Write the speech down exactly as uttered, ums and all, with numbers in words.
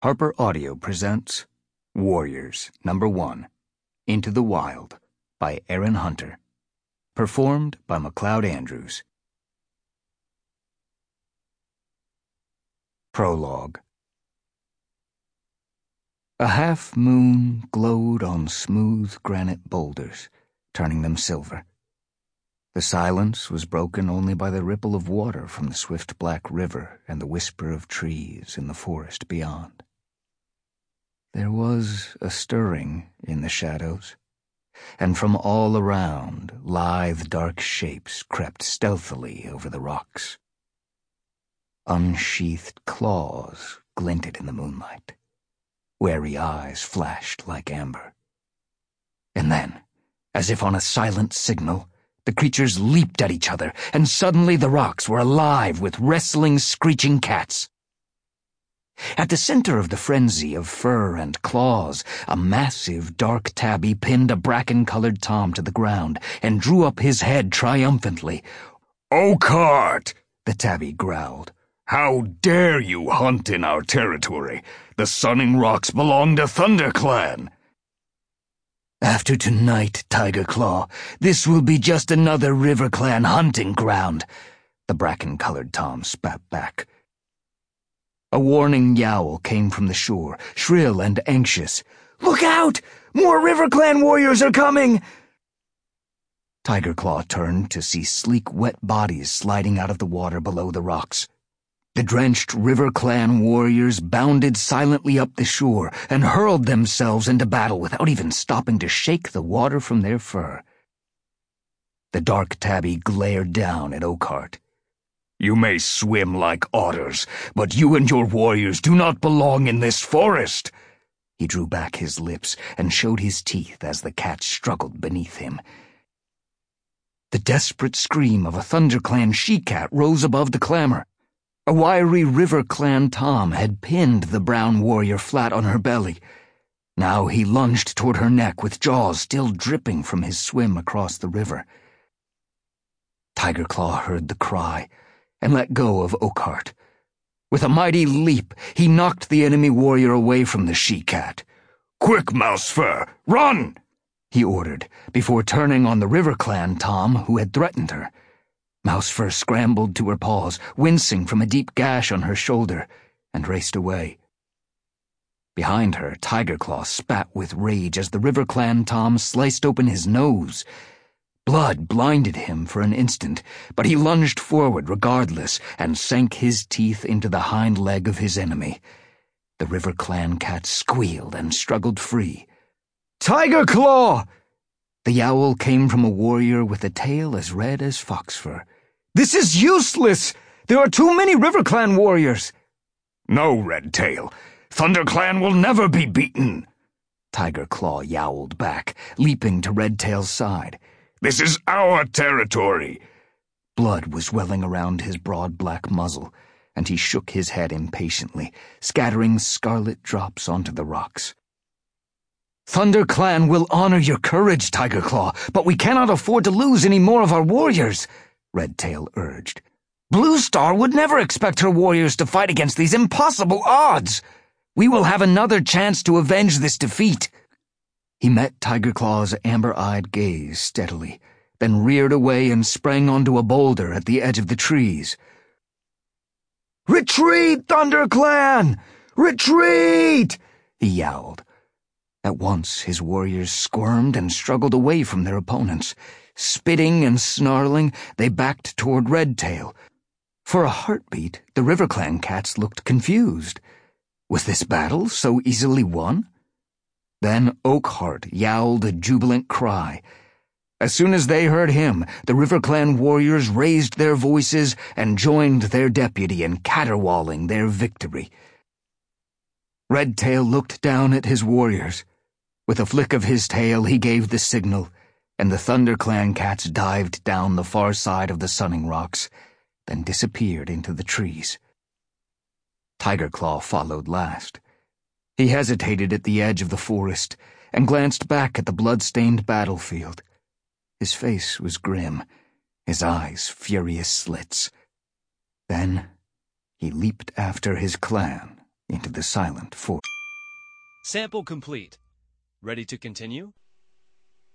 Harper Audio presents Warriors Number One, Into the Wild by Aaron Hunter. Performed by MacLeod Andrews. Prologue. A half-moon glowed on smooth granite boulders, turning them silver. The silence was broken only by the ripple of water from the swift black river and the whisper of trees in the forest beyond. There was a stirring in the shadows, and from all around, lithe dark shapes crept stealthily over the rocks. Unsheathed claws glinted in the moonlight. Wary eyes flashed like amber. And then, as if on a silent signal, the creatures leaped at each other, and suddenly the rocks were alive with wrestling, screeching cats. At the center of the frenzy of fur and claws, a massive dark tabby pinned a bracken-colored tom to the ground and drew up his head triumphantly. "Oakhart!" the tabby growled. "How dare you hunt in our territory? The Sunning Rocks belong to ThunderClan." "After tonight, Tiger Claw, this will be just another RiverClan hunting ground," the bracken-colored tom spat back. A warning yowl came from the shore, shrill and anxious. "Look out! More RiverClan warriors are coming!" Tiger Claw turned to see sleek, wet bodies sliding out of the water below the rocks. The drenched RiverClan warriors bounded silently up the shore and hurled themselves into battle without even stopping to shake the water from their fur. The dark tabby glared down at Oakhart. "You may swim like otters, but you and your warriors do not belong in this forest." He drew back his lips and showed his teeth as the cat struggled beneath him. The desperate scream of a ThunderClan she-cat rose above the clamor. A wiry RiverClan tom had pinned the brown warrior flat on her belly. Now he lunged toward her neck with jaws still dripping from his swim across the river. Tiger Claw heard the cry and let go of Oakhart. With a mighty leap, he knocked the enemy warrior away from the she-cat. "Quick, Mousefur, run!" he ordered, before turning on the RiverClan tom who had threatened her. Mousefur scrambled to her paws, wincing from a deep gash on her shoulder, and raced away. Behind her, Tiger Claw spat with rage as the RiverClan tom sliced open his nose. Blood blinded him for an instant, but he lunged forward regardless and sank his teeth into the hind leg of his enemy. The RiverClan cat squealed and struggled free. "Tiger Claw!" The yowl came from a warrior with a tail as red as foxfur. "This is useless! There are too many RiverClan warriors!" "No, Redtail. ThunderClan will never be beaten!" Tiger Claw yowled back, leaping to Redtail's side. "This is our territory!" Blood was welling around his broad black muzzle, and he shook his head impatiently, scattering scarlet drops onto the rocks. "ThunderClan will honor your courage, Tiger Claw, but we cannot afford to lose any more of our warriors," Redtail urged. "Blue Star would never expect her warriors to fight against these impossible odds. We will have another chance to avenge this defeat." He met Tiger Claw's amber-eyed gaze steadily, then reared away and sprang onto a boulder at the edge of the trees. "Retreat, ThunderClan! Retreat!" he yowled. At once his warriors squirmed and struggled away from their opponents. Spitting and snarling, they backed toward Redtail. For a heartbeat, the RiverClan cats looked confused. Was this battle so easily won? Then Oakhart yowled a jubilant cry. As soon as they heard him, the RiverClan warriors raised their voices and joined their deputy in caterwauling their victory. Redtail looked down at his warriors. With a flick of his tail, he gave the signal, and the ThunderClan cats dived down the far side of the Sunning Rocks, then disappeared into the trees. Tiger Claw followed last. He hesitated at the edge of the forest and glanced back at the blood-stained battlefield. His face was grim, his eyes furious slits. Then he leaped after his clan into the silent forest. Sample complete. Ready to continue?